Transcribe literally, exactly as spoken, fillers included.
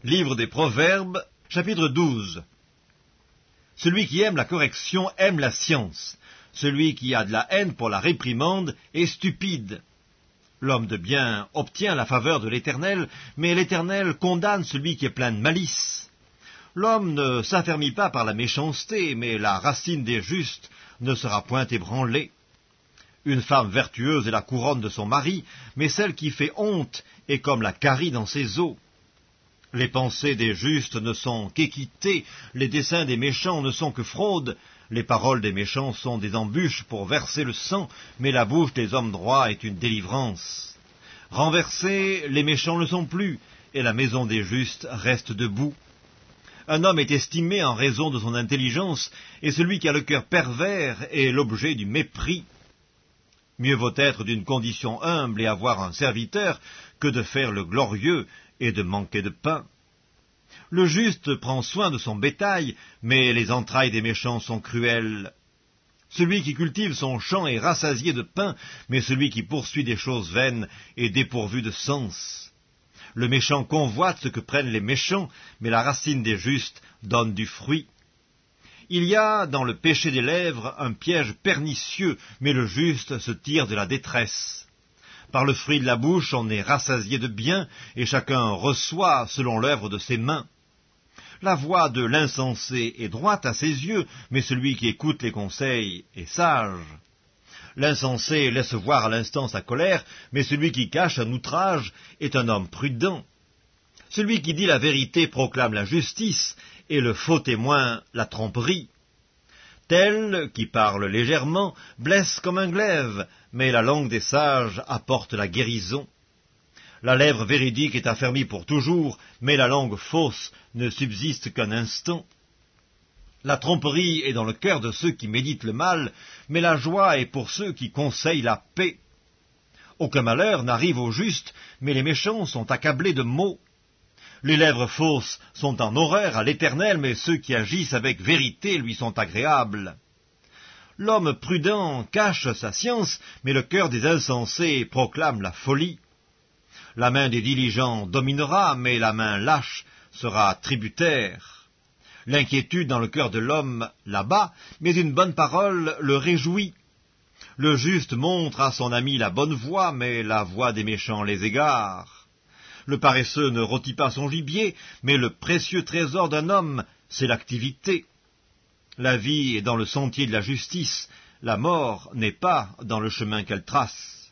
Livre des Proverbes, chapitre douze. Celui qui aime la correction aime la science. Celui qui a de la haine pour la réprimande est stupide. L'homme de bien obtient la faveur de l'Éternel, mais l'Éternel condamne celui qui est plein de malice. L'homme ne s'affermit pas par la méchanceté, mais la racine des justes ne sera point ébranlée. Une femme vertueuse est la couronne de son mari, mais celle qui fait honte est comme la carie dans ses os. Les pensées des justes ne sont qu'équité, les desseins des méchants ne sont que fraude, les paroles des méchants sont des embûches pour verser le sang, mais la bouche des hommes droits est une délivrance. Renversés, les méchants ne sont plus, et la maison des justes reste debout. Un homme est estimé en raison de son intelligence, et celui qui a le cœur pervers est l'objet du mépris. Mieux vaut être d'une condition humble et avoir un serviteur que de faire le glorieux et de manquer de pain. Le juste prend soin de son bétail, mais les entrailles des méchants sont cruelles. Celui qui cultive son champ est rassasié de pain, mais celui qui poursuit des choses vaines est dépourvu de sens. Le méchant convoite ce que prennent les méchants, mais la racine des justes donne du fruit. Il y a dans le péché des lèvres un piège pernicieux, mais le juste se tire de la détresse. Par le fruit de la bouche, on est rassasié de bien, et chacun reçoit selon l'œuvre de ses mains. La voix de l'insensé est droite à ses yeux, mais celui qui écoute les conseils est sage. L'insensé laisse voir à l'instant sa colère, mais celui qui cache un outrage est un homme prudent. Celui qui dit la vérité proclame la justice, et le faux témoin la tromperie. Tel qui parle légèrement blesse comme un glaive, mais la langue des sages apporte la guérison. La lèvre véridique est affermie pour toujours, mais la langue fausse ne subsiste qu'un instant. La tromperie est dans le cœur de ceux qui méditent le mal, mais la joie est pour ceux qui conseillent la paix. Aucun malheur n'arrive aux justes, mais les méchants sont accablés de maux. Les lèvres fausses sont en horreur à l'Éternel, mais ceux qui agissent avec vérité lui sont agréables. L'homme prudent cache sa science, mais le cœur des insensés proclame la folie. La main des diligents dominera, mais la main lâche sera tributaire. L'inquiétude dans le cœur de l'homme l'abat, mais une bonne parole le réjouit. Le juste montre à son ami la bonne voie, mais la voie des méchants les égare. Le paresseux ne rôtit pas son gibier, mais le précieux trésor d'un homme, c'est l'activité. La vie est dans le sentier de la justice, la mort n'est pas dans le chemin qu'elle trace.